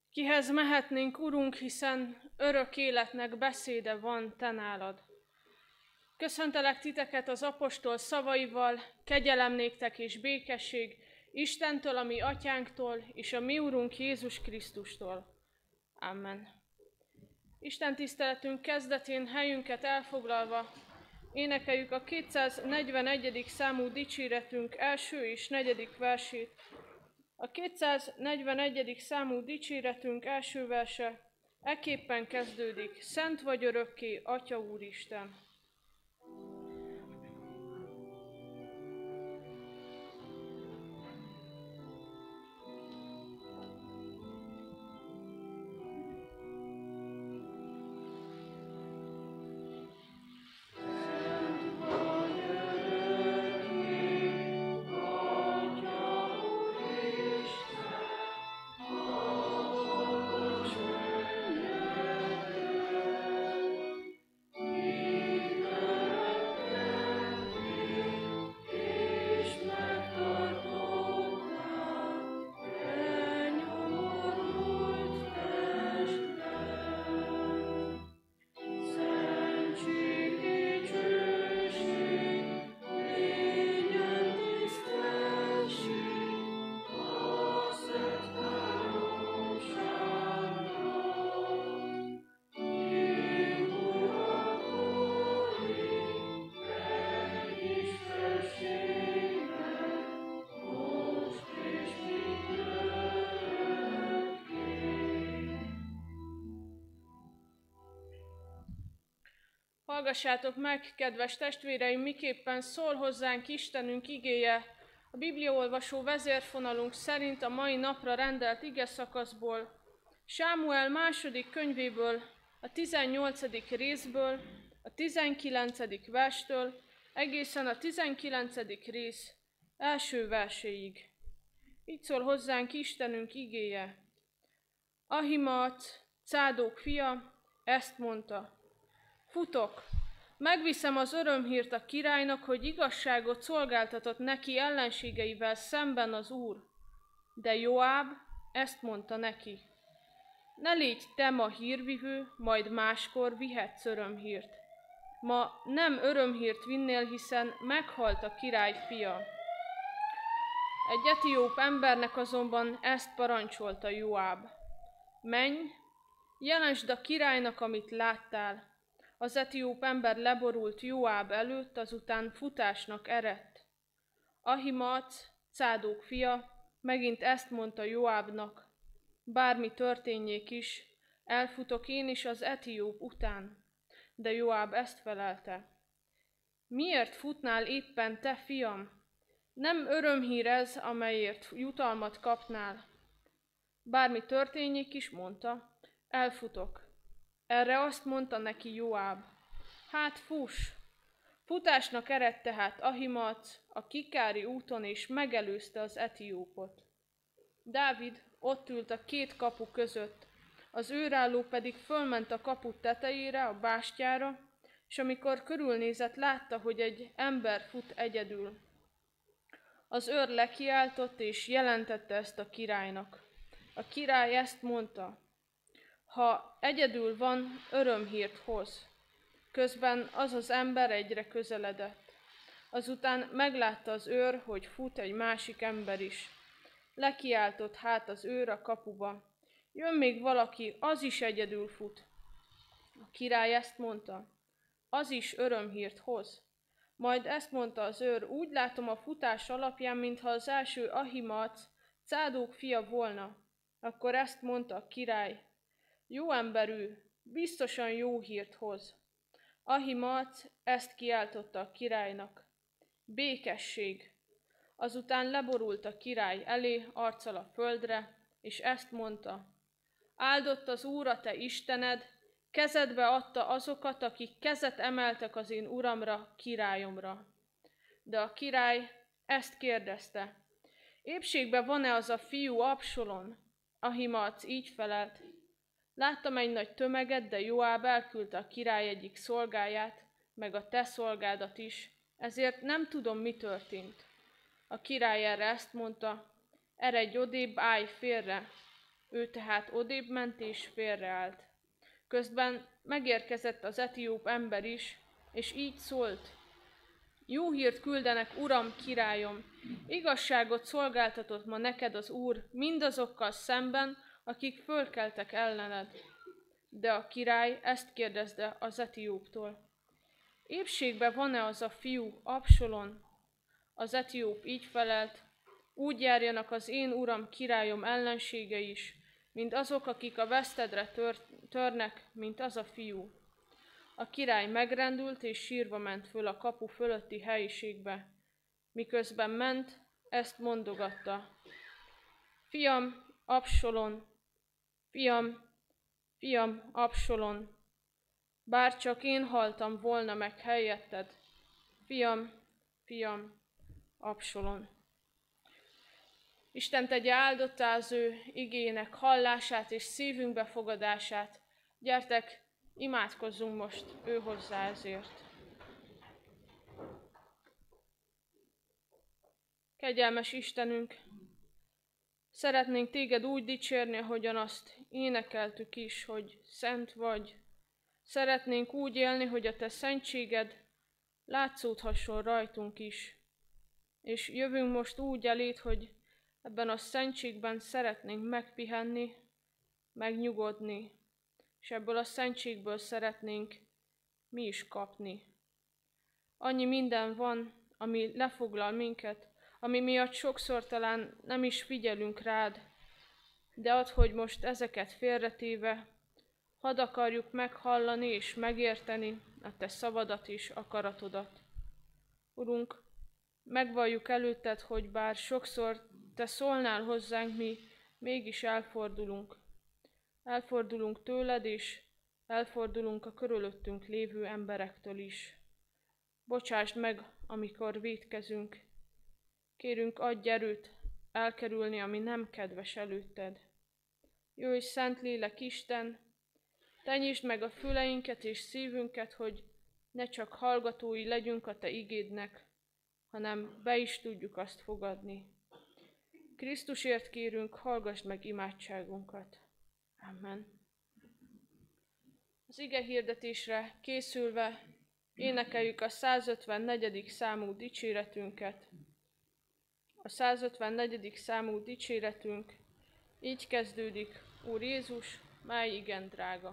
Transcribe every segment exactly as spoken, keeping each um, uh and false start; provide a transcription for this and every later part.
Kihez mehetnénk, Urunk, hiszen örök életnek beszéde van te nálad. Köszöntelek titeket az apostol szavaival, kegyelem néktek és békesség Istentől, a mi atyánktól, és a mi Urunk Jézus Krisztustól. Amen. Isten tiszteletünk kezdetén helyünket elfoglalva énekeljük a kétszáznegyvenegyedik számú dicséretünk első és negyedik versét. A kétszáznegyvenegyedik számú dicséretünk első verse ekképpen kezdődik: Szent vagy örökké, Atya Úristen! Hallgassátok meg, kedves testvéreim, miképpen szól hozzánk Istenünk igéje a bibliaolvasó vezérfonalunk szerint a mai napra rendelt igeszakaszból, Sámuel második könyvéből, a tizennyolcadik részből, a tizenkilencedik verstől egészen a tizenkilencedik rész első verséig. Így szól hozzánk Istenünk igéje. Ahimaác, Cádók fia, ezt mondta: Futok, megviszem az örömhírt a királynak, hogy igazságot szolgáltatott neki ellenségeivel szemben az Úr. De Joáb ezt mondta neki: Ne légy te ma hírvivő, majd máskor vihetsz örömhírt. Ma nem örömhírt vinnél, hiszen meghalt a király fia. Egy etióp embernek azonban ezt parancsolta Joáb: Menj, jelentsd a királynak, amit láttál. Az etióp ember leborult Joáb előtt, azután futásnak eredt. Ahimaác, Cádók fia, megint ezt mondta Joábnak: Bármi történjék is, elfutok én is az etióp után. De Joáb ezt felelte: Miért futnál éppen te, fiam? Nem örömhír ez, amelyért jutalmat kapnál. Bármi történjék is, mondta, elfutok. Erre azt mondta neki Joáb: Hát fuss! Futásnak eredt tehát Ahimaác a kikári úton, és megelőzte az etiópot. Dávid ott ült a két kapu között, az őrálló pedig fölment a kapu tetejére, a bástyára, és amikor körülnézett, látta, hogy egy ember fut egyedül. Az őr lekiáltott, és jelentette ezt a királynak. A király ezt mondta: Ha egyedül van, örömhírt hoz. Közben az az ember egyre közeledett. Azután meglátta az őr, hogy fut egy másik ember is. Lekiáltott hát az őr a kapuba: Jön még valaki, az is egyedül fut. A király ezt mondta: Az is örömhírt hoz. Majd ezt mondta az őr: Úgy látom a futás alapján, mintha az első Ahimaác, Cádók fia volna. Akkor ezt mondta a király: Jó emberű, biztosan jó hírt hoz. Ahimaác ezt kiáltotta a királynak: Békesség! Azután leborult a király elé, arccal a földre, és ezt mondta: Áldott az Úr, a te Istened, kezedbe adta azokat, akik kezet emeltek az én uramra, királyomra. De a király ezt kérdezte: Épségben van-e az a fiú, Absalom? Ahimaác így felelt: Láttam egy nagy tömeget, de Joáb elküldte a király egyik szolgáját, meg a te szolgádat is, ezért nem tudom, mi történt. A király erre ezt mondta: Eredj odébb, állj félre. Ő tehát odébb ment és félreállt. Közben megérkezett az etióp ember is, és így szólt: Jó hírt küldenek, uram, királyom! Igazságot szolgáltatott ma neked az Úr mindazokkal szemben, akik fölkeltek ellened. De a király ezt kérdezte az etióptól: Épségben van-e az a fiú, Absalon? Az etióp így felelt: Úgy járjanak az én uram, királyom ellensége is, mint azok, akik a vesztedre tör, törnek, mint az a fiú. A király megrendült és sírva ment föl a kapu fölötti helyiségbe. Miközben ment, ezt mondogatta: Fiam, Absalon, fiam, fiam, Absalon, bár csak én haltam volna meg helyetted, fiam, fiam, Absalon. Isten tegye áldottá az ő igének hallását és szívünk befogadását. Gyertek, imádkozzunk most ő hozzá ezért. Kegyelmes Istenünk, szeretnénk téged úgy dicsérni, ahogyan azt énekeltük is, hogy szent vagy. Szeretnénk úgy élni, hogy a te szentséged látszódhasson rajtunk is. És jövünk most úgy eléd, hogy ebben a szentségben szeretnénk megpihenni, megnyugodni, és ebből a szentségből szeretnénk mi is kapni. Annyi minden van, ami lefoglal minket, ami miatt sokszor talán nem is figyelünk rád, de add, hogy most ezeket félretéve, hadd akarjuk meghallani és megérteni a te szavadat és akaratodat. Urunk, megvalljuk előtted, hogy bár sokszor te szólnál hozzánk, mi mégis elfordulunk. Elfordulunk tőled, és elfordulunk a körülöttünk lévő emberektől is. Bocsásd meg, amikor vétkezünk. Kérünk, adj erőt elkerülni, ami nem kedves előtted. Jöjj, Szentlélek Isten, te nyisd meg a füleinket és szívünket, hogy ne csak hallgatói legyünk a te igédnek, hanem be is tudjuk azt fogadni. Krisztusért kérünk, hallgass meg imádságunkat. Amen. Az ige hirdetésre készülve énekeljük a százötvennegyedik számú dicséretünket. A százötvennegyedik számú dicséretünk így kezdődik: Úr Jézus, mely igen drága.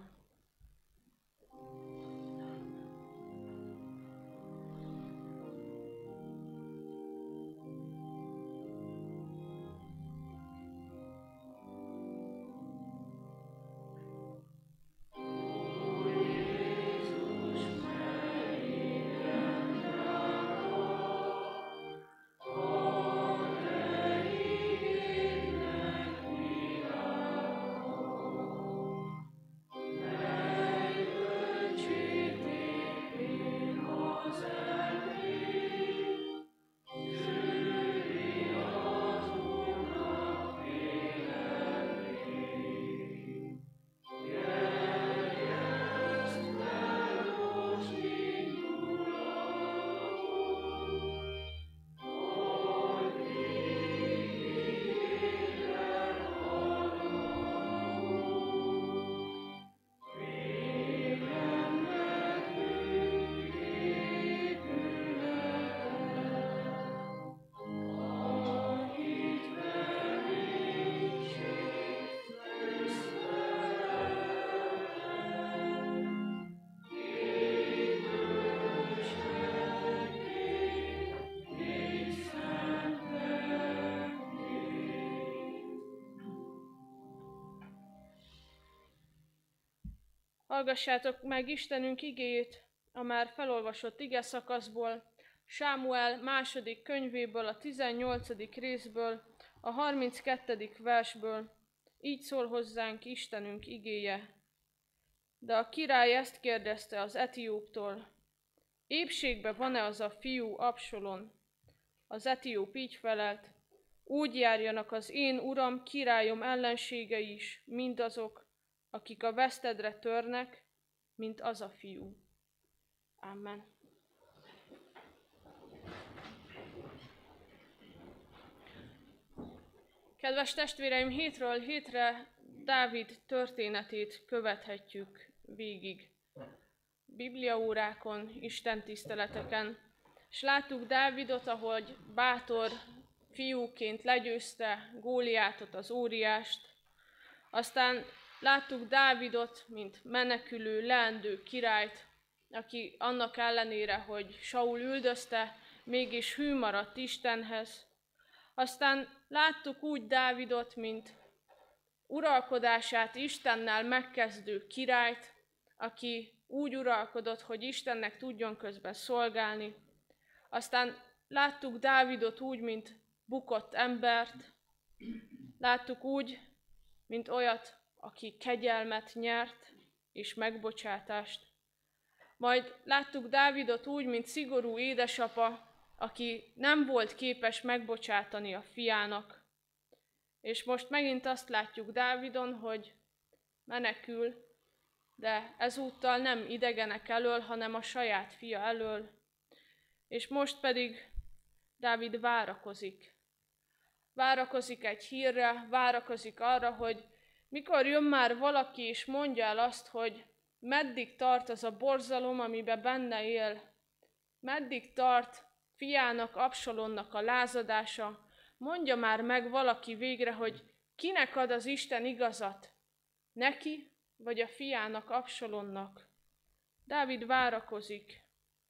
Hallgassátok meg Istenünk igéjét a már felolvasott ige szakaszból, Sámuel második könyvéből, a tizennyolcadik részből, a harminckettedik versből. Így szól hozzánk Istenünk igéje. De a király ezt kérdezte az etióptól: Épségben van-e az a fiú, Absalon? Az etióp így felelt: Úgy járjanak az én uram, királyom ellenségei is, mindazok, akik a vesztedre törnek, mint az a fiú. Amen. Kedves testvéreim, hétről hétre Dávid történetét követhetjük végig. Bibliaórákon, istentiszteleteken, és láttuk Dávidot, ahogy bátor fiúként legyőzte Góliátot, az óriást. Aztán láttuk Dávidot, mint menekülő, leendő királyt, aki annak ellenére, hogy Saul üldözte, mégis hű maradt Istenhez. Aztán láttuk úgy Dávidot, mint uralkodását Istennel megkezdő királyt, aki úgy uralkodott, hogy Istennek tudjon közben szolgálni. Aztán láttuk Dávidot úgy, mint bukott embert, láttuk úgy, mint olyat, aki kegyelmet nyert és megbocsátást. Majd láttuk Dávidot úgy, mint szigorú édesapa, aki nem volt képes megbocsátani a fiának. És most megint azt látjuk Dávidon, hogy menekül, de ezúttal nem idegenek elől, hanem a saját fia elől. És most pedig Dávid várakozik. Várakozik egy hírre, várakozik arra, hogy mikor jön már valaki és mondja el azt, hogy meddig tart az a borzalom, amiben benne él. Meddig tart fiának, Absalonnak a lázadása. Mondja már meg valaki végre, hogy kinek ad az Isten igazat. Neki, vagy a fiának, Absalonnak. Dávid várakozik.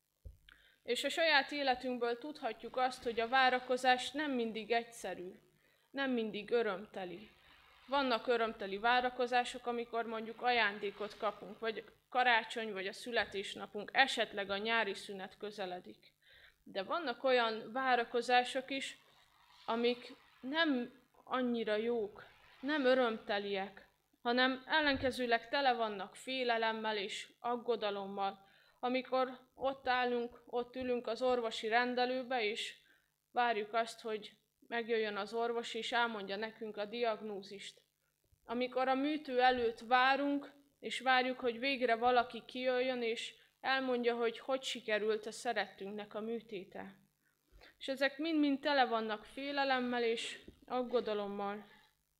És a saját életünkből tudhatjuk azt, hogy a várakozás nem mindig egyszerű, nem mindig örömteli. Vannak örömteli várakozások, amikor mondjuk ajándékot kapunk, vagy karácsony, vagy a születésnapunk, esetleg a nyári szünet közeledik. De vannak olyan várakozások is, amik nem annyira jók, nem örömteliek, hanem ellenkezőleg tele vannak félelemmel és aggodalommal, amikor ott állunk, ott ülünk az orvosi rendelőbe, és várjuk azt, hogy megjöjjön az orvos, és elmondja nekünk a diagnózist. Amikor a műtő előtt várunk, és várjuk, hogy végre valaki kijöjjön, és elmondja, hogy hogy sikerült a szerettünknek a műtéte. És ezek mind-mind tele vannak félelemmel és aggodalommal.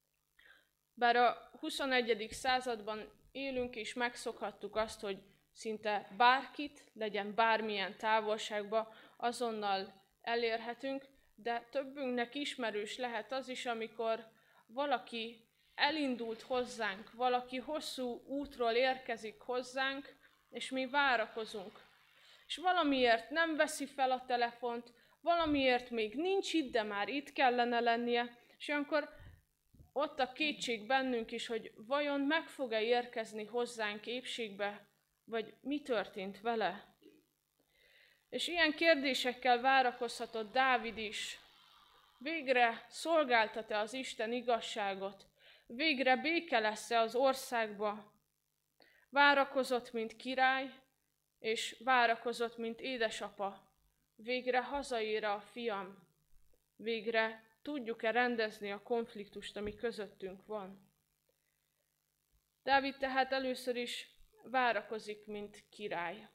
Bár a huszonegyedik században élünk, és megszokhattuk azt, hogy szinte bárkit, legyen bármilyen távolságba, azonnal elérhetünk, de többünknek ismerős lehet az is, amikor valaki elindult hozzánk, valaki hosszú útról érkezik hozzánk, és mi várakozunk. És valamiért nem veszi fel a telefont, valamiért még nincs itt, de már itt kellene lennie, és olyankor ott a kétség bennünk is, hogy vajon meg fog-e érkezni hozzánk épségbe, vagy mi történt vele. És ilyen kérdésekkel várakozhatott Dávid is. Végre szolgáltat-e az Isten igazságot? Végre béke lesz-e az országba? Várakozott, mint király, és várakozott, mint édesapa. Végre hazaér a fiam. Végre tudjuk-e rendezni a konfliktust, ami közöttünk van. Dávid tehát először is várakozik, mint király.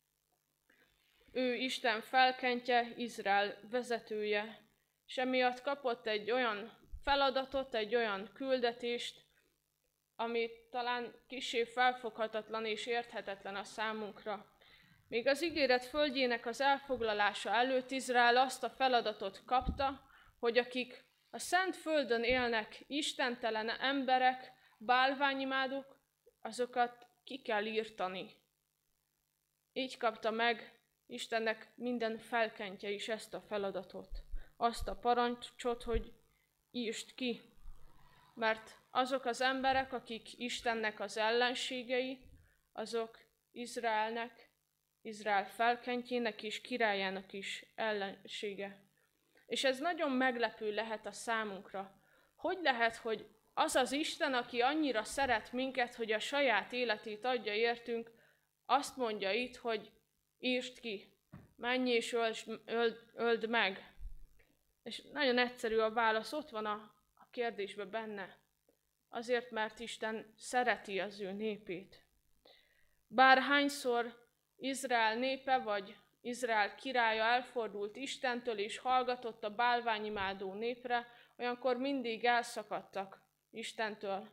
Ő Isten felkentje, Izrael vezetője, és emiatt kapott egy olyan feladatot, egy olyan küldetést, ami talán kissé felfoghatatlan és érthetetlen a számunkra. Még az ígéret földjének az elfoglalása előtt Izrael azt a feladatot kapta, hogy akik a szent földön élnek, istentelen emberek, bálványimádók, azokat ki kell írtani. Így kapta meg Istennek minden felkentje is ezt a feladatot, azt a parancsot, hogy írtsd ki. Mert azok az emberek, akik Istennek az ellenségei, azok Izraelnek, Izrael felkentjének és királyának is ellensége. És ez nagyon meglepő lehet a számunkra. Hogy lehet, hogy az az Isten, aki annyira szeret minket, hogy a saját életét adja értünk, azt mondja itt, hogy írtsd ki, menj és öld, öld, öld meg. És nagyon egyszerű a válasz, ott van a, a kérdésben benne. Azért, mert Isten szereti az ő népét. Bár hányszor Izrael népe vagy Izrael királya elfordult Istentől és hallgatott a bálványimádó népre, olyankor mindig elszakadtak Istentől,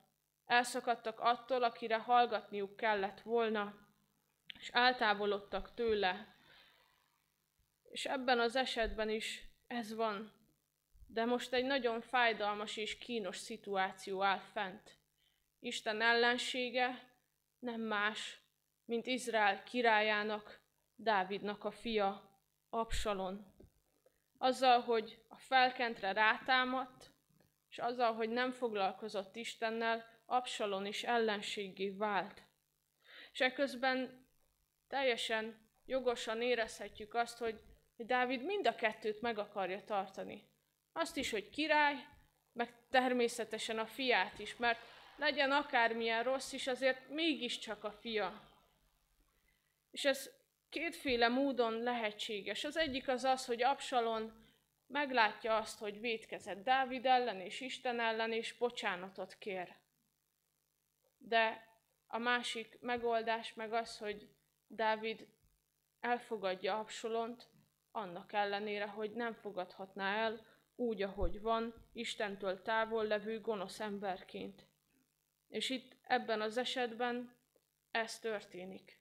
elszakadtak attól, akire hallgatniuk kellett volna, és eltávolodtak tőle. És ebben az esetben is ez van. De most egy nagyon fájdalmas és kínos szituáció áll fent. Isten ellensége nem más, mint Izrael királyának, Dávidnak a fia, Absalon. Azzal, hogy a felkentre rátámadt, és azzal, hogy nem foglalkozott Istennel, Absalon is ellenséggé vált. És eközben teljesen jogosan érezhetjük azt, hogy Dávid mind a kettőt meg akarja tartani. Azt is, hogy király, meg természetesen a fiát is, mert legyen akármilyen rossz is, azért mégiscsak a fia. És ez kétféle módon lehetséges. Az egyik az az, hogy Absalon meglátja azt, hogy vétkezett Dávid ellen és Isten ellen, és bocsánatot kér. De a másik megoldás meg az, hogy Dávid elfogadja Absalont, annak ellenére, hogy nem fogadhatná el úgy, ahogy van, Istentől távol levő gonosz emberként. És itt ebben az esetben ez történik.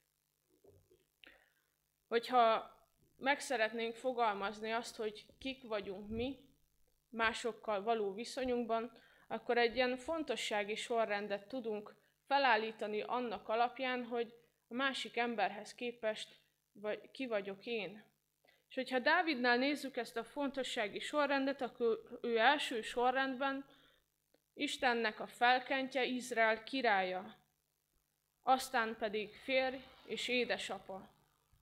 Hogyha meg szeretnénk fogalmazni azt, hogy kik vagyunk mi, másokkal való viszonyunkban, akkor egy ilyen fontossági sorrendet tudunk felállítani annak alapján, hogy a másik emberhez képest vagy, ki vagyok én. És hogyha Dávidnál nézzük ezt a fontossági sorrendet, akkor ő első sorrendben Istennek a felkentje, Izrael királya, aztán pedig férj és édesapa.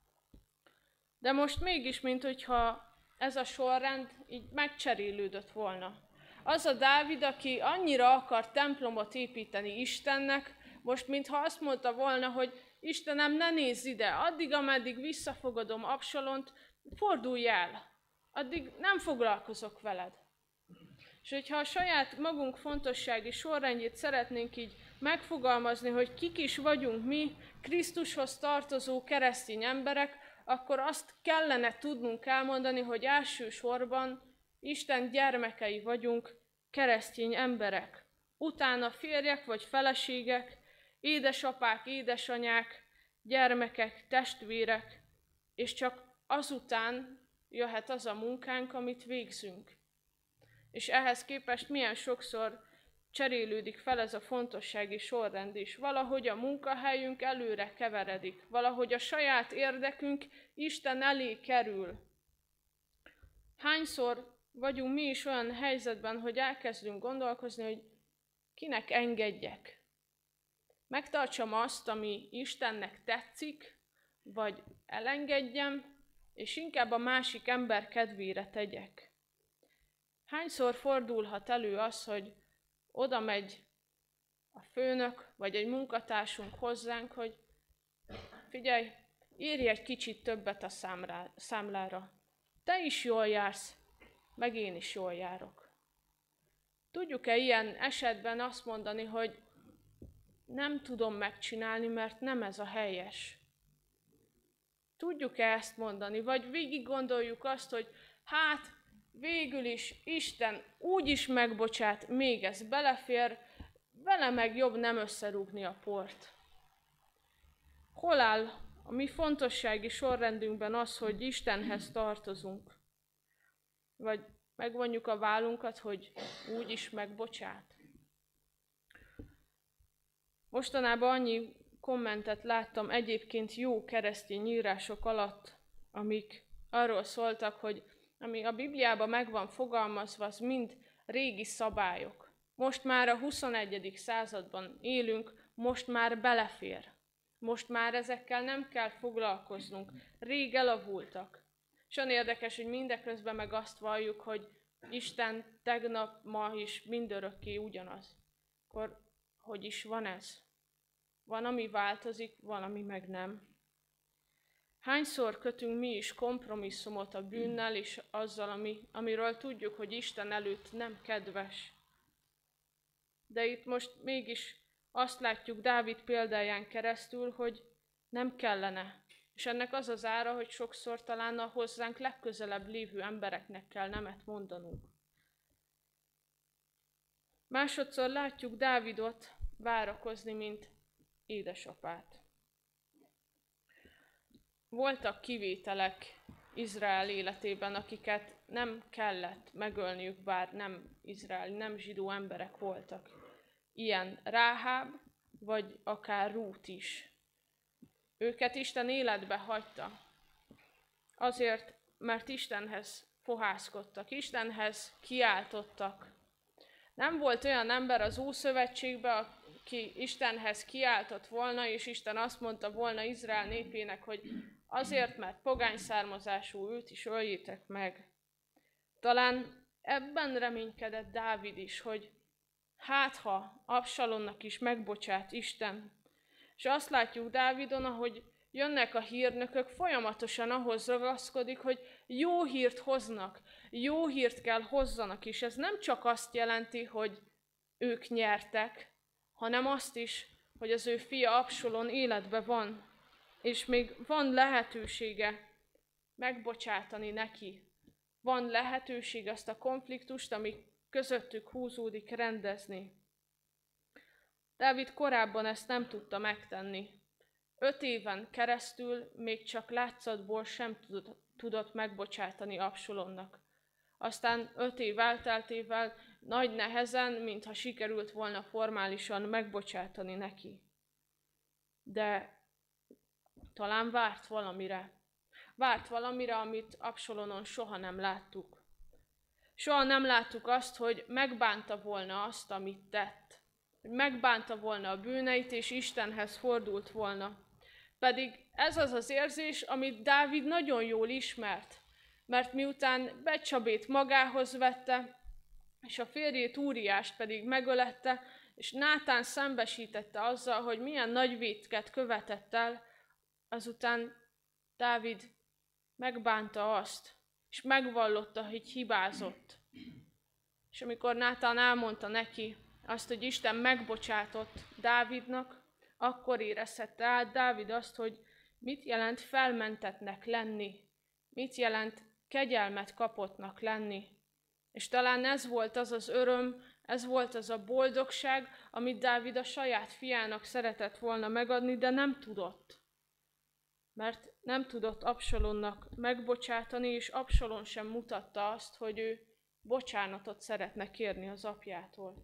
De most mégis, minthogyha ez a sorrend így megcserélődött volna. Az a Dávid, aki annyira akar templomot építeni Istennek, most mintha azt mondta volna, hogy Istenem, ne nézz ide, addig, ameddig visszafogadom Absalont, fordulj el, addig nem foglalkozok veled. És hogyha a saját magunk fontossági sorrendjét szeretnénk így megfogalmazni, hogy kik is vagyunk mi, Krisztushoz tartozó keresztény emberek, akkor azt kellene tudnunk elmondani, hogy elsősorban Isten gyermekei vagyunk, keresztény emberek. Utána férjek vagy feleségek, édesapák, édesanyák, gyermekek, testvérek, és csak azután jöhet az a munkánk, amit végzünk. És ehhez képest milyen sokszor cserélődik fel ez a fontossági sorrend is. Valahogy a munkahelyünk előre keveredik, valahogy a saját érdekünk Isten elé kerül. Hányszor vagyunk mi is olyan helyzetben, hogy elkezdünk gondolkozni, hogy kinek engedjek? Megtartsam azt, ami Istennek tetszik, vagy elengedjem, és inkább a másik ember kedvére tegyek. Hányszor fordulhat elő az, hogy oda megy a főnök, vagy egy munkatársunk hozzánk, hogy figyelj, írj egy kicsit többet a számrá, számlára. Te is jól jársz, meg én is jól járok. Tudjuk-e ilyen esetben azt mondani, hogy nem tudom megcsinálni, mert nem ez a helyes? Tudjuk-e ezt mondani? Vagy végig gondoljuk azt, hogy hát végül is Isten úgy is megbocsát, még ez belefér, vele meg jobb nem összerúgni a port. Hol áll a mi fontossági sorrendünkben az, hogy Istenhez tartozunk? Vagy megvonjuk a vállunkat, hogy úgy is megbocsát? Mostanában annyi kommentet láttam egyébként jó keresztény írások alatt, amik arról szóltak, hogy ami a Bibliában meg van fogalmazva, az mind régi szabályok. Most már a huszonegyedik században élünk, most már belefér. Most már ezekkel nem kell foglalkoznunk. Rég elavultak. És olyan érdekes, hogy mindeközben meg azt valljuk, hogy Isten tegnap, ma is mindörökké ugyanaz. Akkor hogy is van ez? Van, ami változik, van, ami meg nem. Hányszor kötünk mi is kompromisszumot a bűnnel és azzal, ami, amiről tudjuk, hogy Isten előtt nem kedves. De itt most mégis azt látjuk Dávid példáján keresztül, hogy nem kellene. És ennek az az ára, hogy sokszor talán a hozzánk legközelebb lévő embereknek kell nemet mondanunk. Másodszor látjuk Dávidot várakozni, mint édesapát. Voltak kivételek Izrael életében, akiket nem kellett megölniük, bár nem izraeli, nem zsidó emberek voltak. Ilyen Ráháb, vagy akár Rút is. Őket Isten életbe hagyta. Azért, mert Istenhez fohászkodtak, Istenhez kiáltottak. Nem volt olyan ember az Ószövetségben, aki Istenhez kiáltott volna, és Isten azt mondta volna Izrael népének, hogy azért, mert pogány származású, őt is öljétek meg. Talán ebben reménykedett Dávid is, hogy hát ha Absalomnak is megbocsát Isten. És azt látjuk Dávidon, ahogy jönnek a hírnökök, folyamatosan ahhoz ragaszkodik, hogy jó hírt hoznak, jó hírt kell hozzanak is. Ez nem csak azt jelenti, hogy ők nyertek, hanem azt is, hogy az ő fia Absalom életben van, és még van lehetősége megbocsátani neki. Van lehetőség azt a konfliktust, ami közöttük húzódik, rendezni. Dávid korábban ezt nem tudta megtenni. Öt éven keresztül még csak látszatból sem tudott megbocsátani Absalomnak. Aztán öt év elteltével nagy nehezen, mintha sikerült volna formálisan megbocsátani neki. De talán várt valamire. Várt valamire, amit Absalonon soha nem láttuk. Soha nem láttuk azt, hogy megbánta volna azt, amit tett. Hogy megbánta volna a bűneit, és Istenhez fordult volna. Pedig ez az az érzés, amit Dávid nagyon jól ismert. Mert miután Becsabét magához vette, és a férjét Úriást pedig megölette, és Nátán szembesítette azzal, hogy milyen nagy vétket követett el, azután Dávid megbánta azt, és megvallotta, hogy hibázott. És amikor Nátán elmondta neki azt, hogy Isten megbocsátott Dávidnak, akkor érezhette át Dávid azt, hogy mit jelent felmentettnek lenni, mit jelent kegyelmet kapottnak lenni. És talán ez volt az az öröm, ez volt az a boldogság, amit Dávid a saját fiának szeretett volna megadni, de nem tudott. Mert nem tudott Absalomnak megbocsátani, és Absalom sem mutatta azt, hogy ő bocsánatot szeretne kérni az apjától.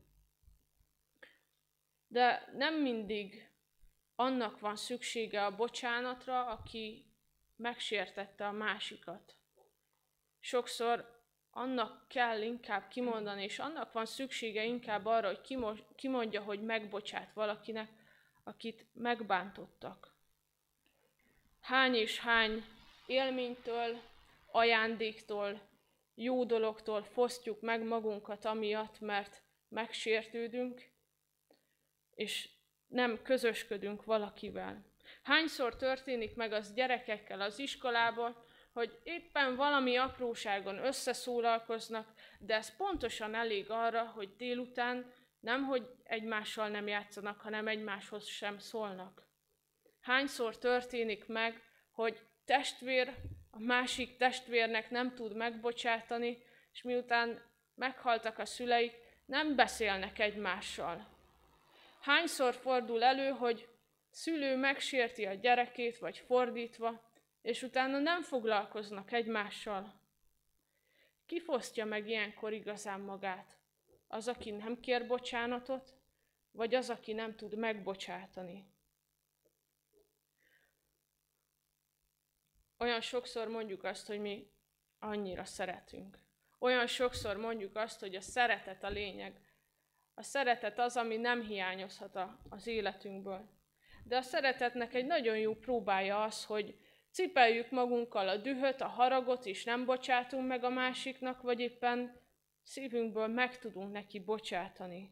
De nem mindig annak van szüksége a bocsánatra, aki megsértette a másikat. Sokszor annak kell inkább kimondani, és annak van szüksége inkább arra, hogy kimondja, hogy megbocsát valakinek, akit megbántottak. Hány és hány élménytől, ajándéktól, jó dologtól fosztjuk meg magunkat amiatt, mert megsértődünk, és nem közösködünk valakivel. Hányszor történik meg az gyerekekkel az iskolában, hogy éppen valami apróságon összeszólalkoznak, de ez pontosan elég arra, hogy délután nemhogy egymással nem játszanak, hanem egymáshoz sem szólnak. Hányszor történik meg, hogy testvér a másik testvérnek nem tud megbocsátani, és miután meghaltak a szüleik, nem beszélnek egymással. Hányszor fordul elő, hogy szülő megsérti a gyerekét, vagy fordítva, és utána nem foglalkoznak egymással. Ki fosztja meg ilyenkor igazán magát? Az, aki nem kér bocsánatot, vagy az, aki nem tud megbocsátani? Olyan sokszor mondjuk azt, hogy mi annyira szeretünk. Olyan sokszor mondjuk azt, hogy a szeretet a lényeg. A szeretet az, ami nem hiányozhat az életünkből. De a szeretetnek egy nagyon jó próbája az, hogy cipeljük magunkkal a dühöt, a haragot, és nem bocsátunk meg a másiknak, vagy éppen szívünkből meg tudunk neki bocsátani.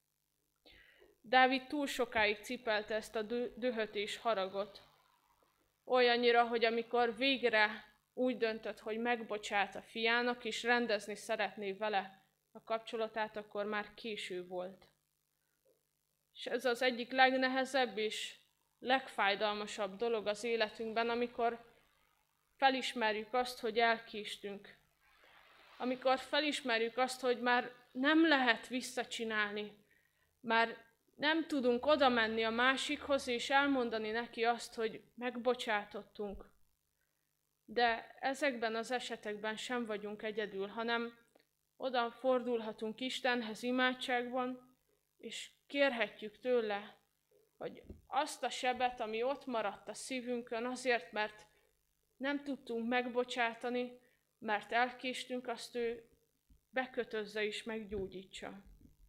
Dávid túl sokáig cipelte ezt a dühöt és haragot. Olyannyira, hogy amikor végre úgy döntött, hogy megbocsát a fiának, és rendezni szeretné vele a kapcsolatát, akkor már késő volt. És ez az egyik legnehezebb és legfájdalmasabb dolog az életünkben, amikor felismerjük azt, hogy elkéstünk. Amikor felismerjük azt, hogy már nem lehet visszacsinálni, már Nem tudunk oda menni a másikhoz és elmondani neki azt, hogy megbocsátottunk. De ezekben az esetekben sem vagyunk egyedül, hanem oda fordulhatunk Istenhez imádságban, és kérhetjük tőle, hogy azt a sebet, ami ott maradt a szívünkön, azért, mert nem tudtunk megbocsátani, mert elkéstünk, azt ő bekötözze és meggyógyítsa.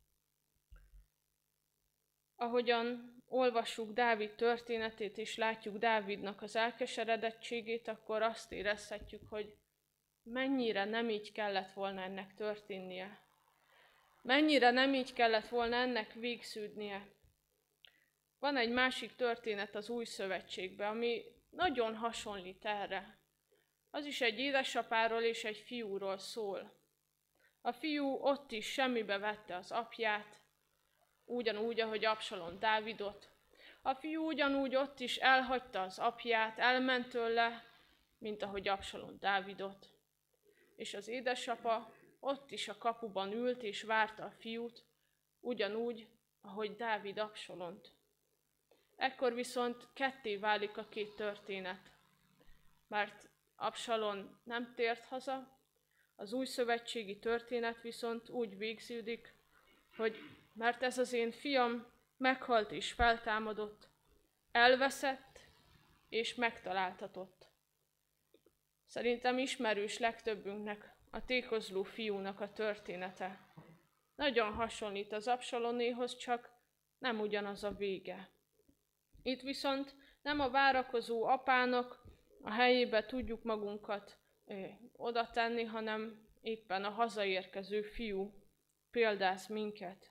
Ahogyan olvassuk Dávid történetét, és látjuk Dávidnak az elkeseredettségét, akkor azt érezhetjük, hogy mennyire nem így kellett volna ennek történnie. Mennyire nem így kellett volna ennek végződnie. Van egy másik történet az Új Szövetségben, ami nagyon hasonlít erre. Az is egy édesapáról és egy fiúról szól. A fiú ott is semmibe vette az apját, ugyanúgy, ahogy Absalom Dávidot. A fiú ugyanúgy ott is elhagyta az apját, elment tőle, mint ahogy Absalom Dávidot. És az édesapa ott is a kapuban ült és várta a fiút, ugyanúgy, ahogy Dávid Absalont. Ekkor viszont ketté válik a két történet, mert Absalom nem tért haza, az újszövetségi történet viszont úgy végződik, hogy mert ez az én fiam meghalt és feltámadott, elveszett és megtaláltatott. Szerintem ismerős legtöbbünknek a tékozló fiúnak a története. Nagyon hasonlít az Absaloméhoz, csak nem ugyanaz a vége. Itt viszont nem a várakozó apának a helyébe tudjuk magunkat ö, oda tenni, hanem éppen a hazaérkező fiú példáz minket.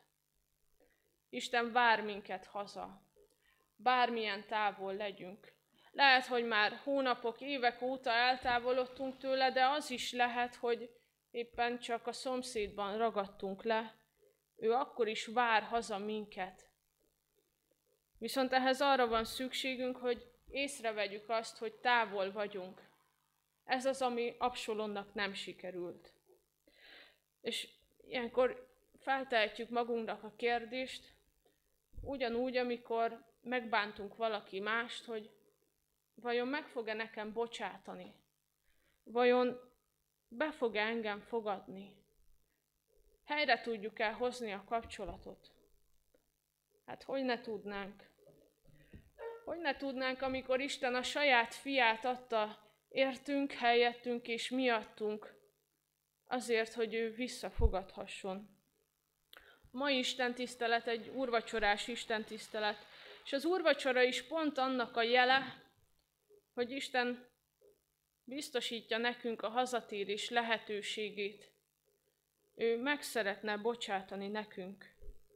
Isten vár minket haza, bármilyen távol legyünk. Lehet, hogy már hónapok, évek óta eltávolodtunk tőle, de az is lehet, hogy éppen csak a szomszédban ragadtunk le. Ő akkor is vár haza minket. Viszont ehhez arra van szükségünk, hogy észrevegyük azt, hogy távol vagyunk. Ez az, ami Absalomnak nem sikerült. És ilyenkor feltehetjük magunknak a kérdést, ugyanúgy, amikor megbántunk valaki mást, hogy vajon meg fog-e nekem bocsátani? Vajon be fog-e engem fogadni? Helyre tudjuk-e hozni a kapcsolatot? Hát hogy ne tudnánk? Hogy ne tudnánk, amikor Isten a saját fiát adta értünk, helyettünk és miattunk, azért, hogy ő visszafogadhasson. A mai istentisztelet egy úrvacsorás istentisztelet, és az úrvacsora is pont annak a jele, hogy Isten biztosítja nekünk a hazatérés lehetőségét. Ő meg szeretne bocsátani nekünk.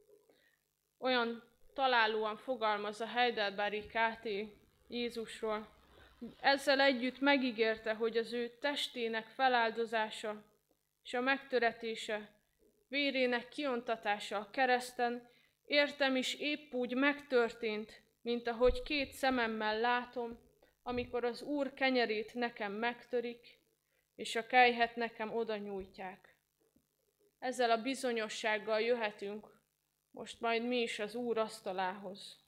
Olyan találóan fogalmaz a Heidelbergi ká té Jézusról. Ezzel együtt megígérte, hogy az ő testének feláldozása és a megtöretése, vérének kiontatása a kereszten, értem is épp úgy megtörtént, mint ahogy két szememmel látom, amikor az Úr kenyerét nekem megtörik, és a kelyhet nekem oda nyújtják. Ezzel a bizonyossággal jöhetünk most majd mi is az Úr asztalához.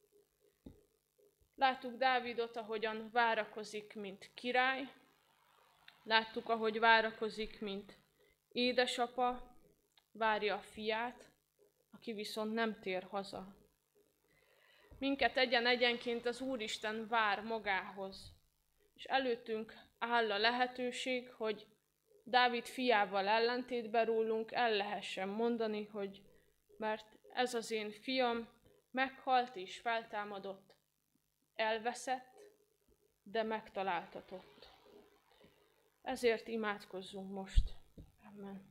Láttuk Dávidot, ahogyan várakozik, mint király. Láttuk, ahogy várakozik, mint édesapa, várja a fiát, aki viszont nem tér haza. Minket egyen-egyenként az Úristen vár magához, és előttünk áll a lehetőség, hogy Dávid fiával ellentétben rólunk el lehessen mondani, hogy mert ez az én fiam meghalt és feltámadott, elveszett, de megtaláltatott. Ezért imádkozzunk most. Amen.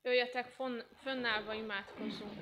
Jöjjetek, fönnállva imádkozzunk.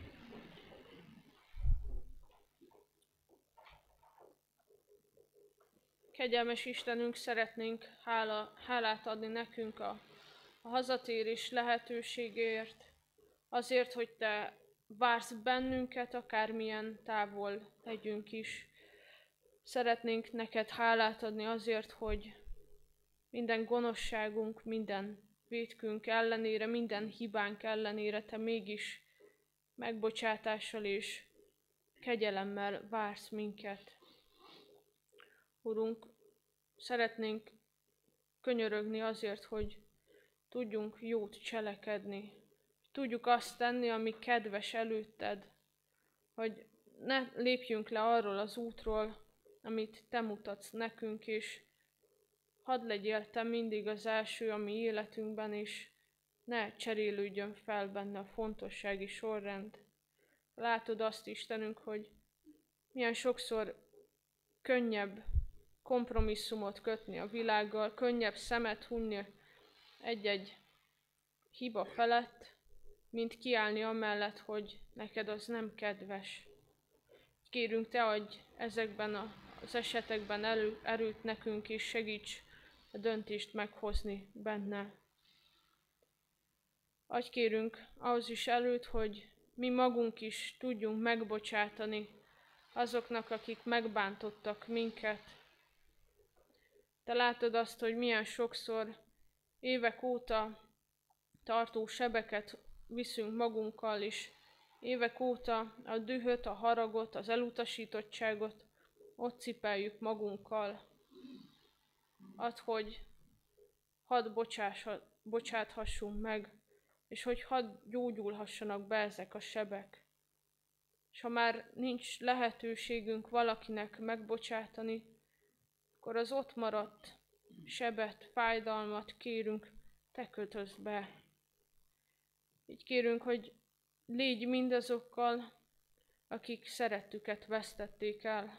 Kegyelmes Istenünk, szeretnénk hála, hálát adni nekünk a, a hazatérés lehetőségért, azért, hogy Te vársz bennünket, akármilyen távol legyünk is. Szeretnénk neked hálát adni azért, hogy minden gonoszságunk, minden vétkünk ellenére, minden hibánk ellenére Te mégis megbocsátással és kegyelemmel vársz minket. Urunk, szeretnénk könyörögni azért, hogy tudjunk jót cselekedni. Tudjuk azt tenni, ami kedves előtted, hogy ne lépjünk le arról az útról, amit Te mutatsz nekünk, és hadd legyél Te mindig az első a mi életünkben, és ne cserélődjön fel benne a fontossági sorrend. Látod azt, Istenünk, hogy milyen sokszor könnyebb kompromisszumot kötni a világgal, könnyebb szemet hunni egy-egy hiba felett, mint kiállni amellett, hogy neked az nem kedves. Kérünk, Te adj ezekben az esetekben elő, erőt nekünk, és segíts a döntést meghozni benne. Adj kérünk ahhoz is előtt, hogy mi magunk is tudjunk megbocsátani azoknak, akik megbántottak minket. Te látod azt, hogy milyen sokszor évek óta tartó sebeket viszünk magunkkal, és évek óta a dühöt, a haragot, az elutasítottságot ott cipeljük magunkkal. Add, hogy hadd bocsáthassunk meg, és hogy hadd gyógyulhassanak be ezek a sebek. És ha már nincs lehetőségünk valakinek megbocsátani, akkor az ott maradt sebet, fájdalmat kérünk, Te kötözd be. Így kérünk, hogy légy mindazokkal, akik szerettüket vesztették el.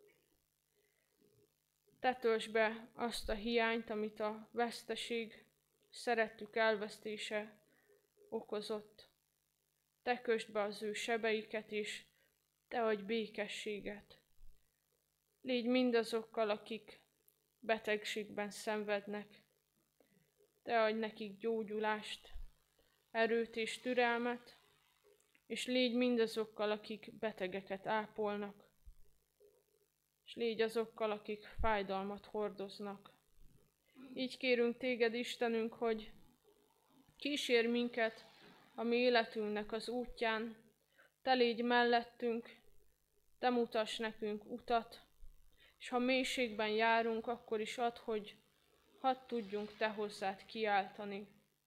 Te töltsd be azt a hiányt, amit a veszteség, szerettük elvesztése okozott. Te kösd be az ő sebeiket is, Te adj békességet. Légy mindazokkal, akik betegségben szenvednek. Te adj nekik gyógyulást, erőt és türelmet, és légy mindazokkal, akik betegeket ápolnak, és légy azokkal, akik fájdalmat hordoznak. Így kérünk Téged, Istenünk, hogy kísérj minket a mi életünknek az útján, Te légy mellettünk, Te mutass nekünk utat, és ha mélységben járunk, akkor is add, hogy hadd tudjunk Te hozzád kiáltani.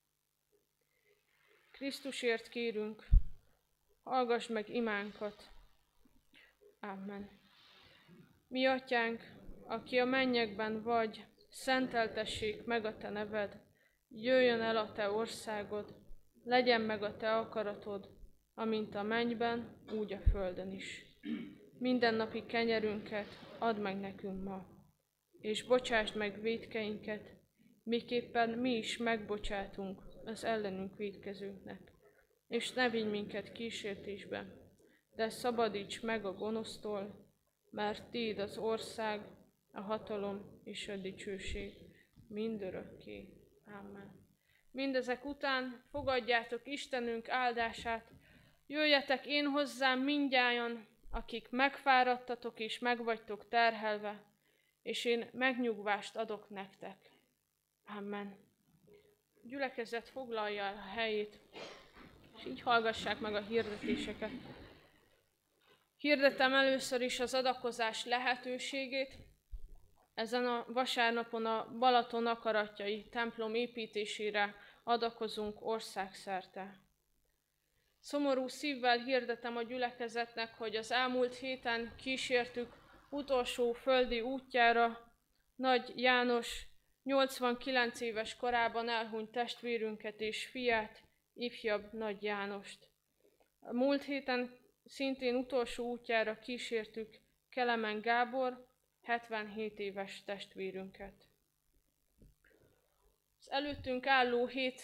Krisztusért kérünk, hallgass meg imánkat. Amen. Mi Atyánk, aki a mennyekben vagy, szenteltessék meg a Te neved, jöjjön el a Te országod, legyen meg a Te akaratod, amint a mennyben, úgy a földön is. Mindennapi kenyerünket add meg nekünk ma, és bocsásd meg vétkeinket, miképpen mi is megbocsátunk az ellenünk vétkezőknek. És ne vigy minket kísértésbe, de szabadíts meg a gonosztól, mert Tiéd az ország, a hatalom és a dicsőség mindörökké. Amen. Mindezek után fogadjátok Istenünk áldását, jöjjetek én hozzám mindnyájan, akik megfáradtatok és megvagytok terhelve, és én megnyugvást adok nektek. Amen. A gyülekezet foglalja el a helyét, és így hallgassák meg a hirdetéseket. Hirdetem először is az adakozás lehetőségét. Ezen a vasárnapon a Balaton akaratjai templom építésére adakozunk országszerte. Szomorú szívvel hirdetem a gyülekezetnek, hogy az elmúlt héten kísértük utolsó földi útjára Nagy János nyolcvankilenc éves korában elhunyt testvérünket és fiát, ifjabb Nagy Jánost. A múlt héten szintén utolsó útjára kísértük Kelemen Gábor, hetvenhét éves testvérünket. Az előttünk álló hét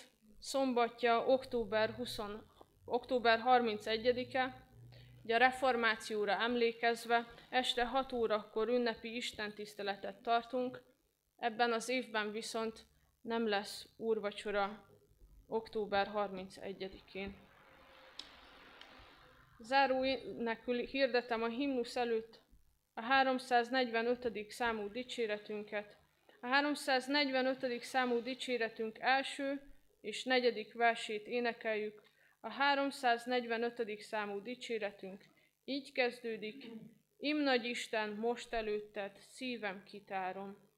szombatja október, húsz, október harmincegyedike, ugye a reformációra emlékezve este hat órakor ünnepi istentiszteletet tartunk, ebben az évben viszont nem lesz úrvacsora október harmincegyedikén. Záró énekül hirdetem a himnusz előtt a háromszáznegyvenötödik számú dicséretünket. A háromszáznegyvenötödik számú dicséretünk első és negyedik versét énekeljük. A háromszáznegyvenötödik számú dicséretünk így kezdődik: Im nagy Isten, most előtted szívem kitárom.